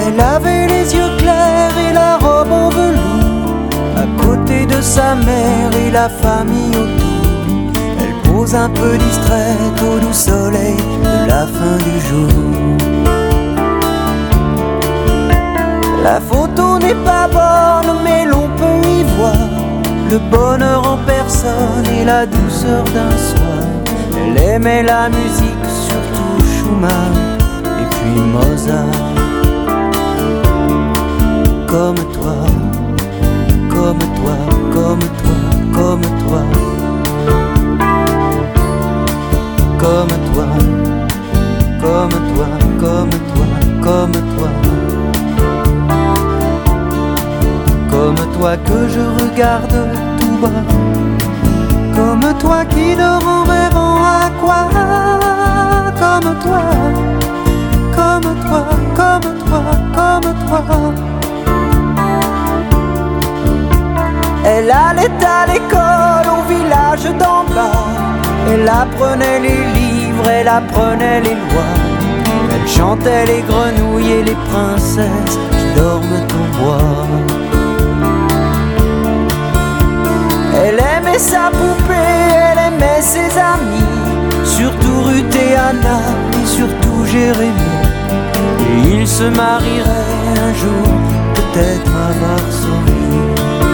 Elle avait les yeux clairs et la robe en velours, à côté de sa mère et la famille autour. Elle pose un peu distraite au doux soleil de la fin du jour. La photo n'est pas bonne, mais l'on peut y voir le bonheur en personne et la douceur d'un soir. Elle aimait la musique, surtout Schumann et puis Mozart. Comme toi, comme toi, comme toi, comme toi. Comme toi, comme toi, comme toi, comme toi. Comme toi que je regarde tout bas. Comme toi qui dort en rêvant à quoi? Comme toi, comme toi, comme toi, comme toi. Elle allait à l'école au village d'en bas. Elle apprenait les livres, elle apprenait les lois. Elle chantait les grenouilles et les princesses qui dorment au bois. Elle aimait sa poupée, elle aimait ses amis, surtout Ruth et Anna et surtout Jérémie. Et ils se marieraient un jour, peut-être à Varsovie.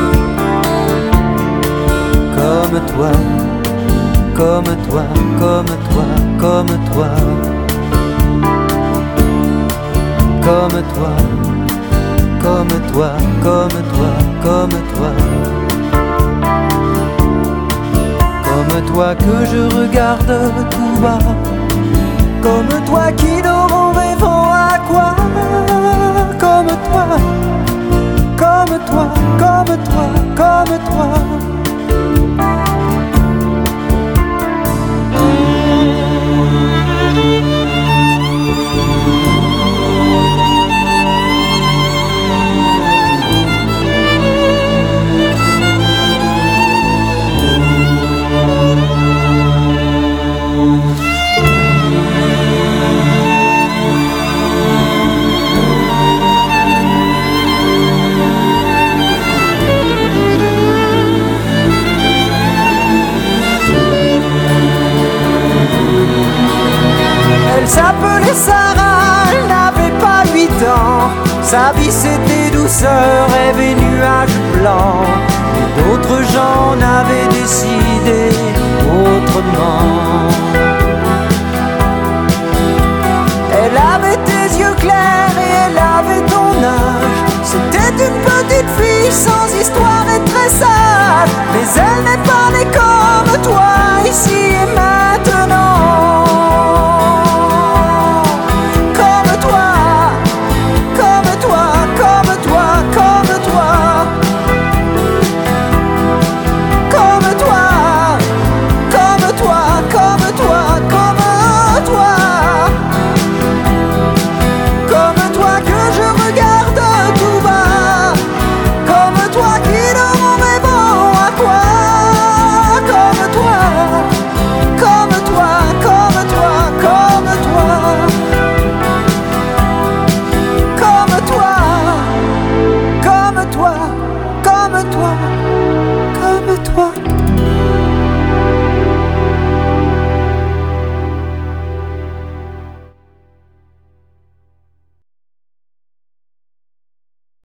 Comme toi, comme toi, comme toi, comme toi. Comme toi, comme toi, comme toi, comme toi. Comme toi que je regarde tout bas. Comme toi qui dort en rêvant à quoi? Comme toi, comme toi, comme toi, comme toi. Elle s'appelait Sarah, elle n'avait pas 8 ans. Sa vie c'était douceur, rêve et nuages blancs. Et d'autres gens en avaient décidé autrement.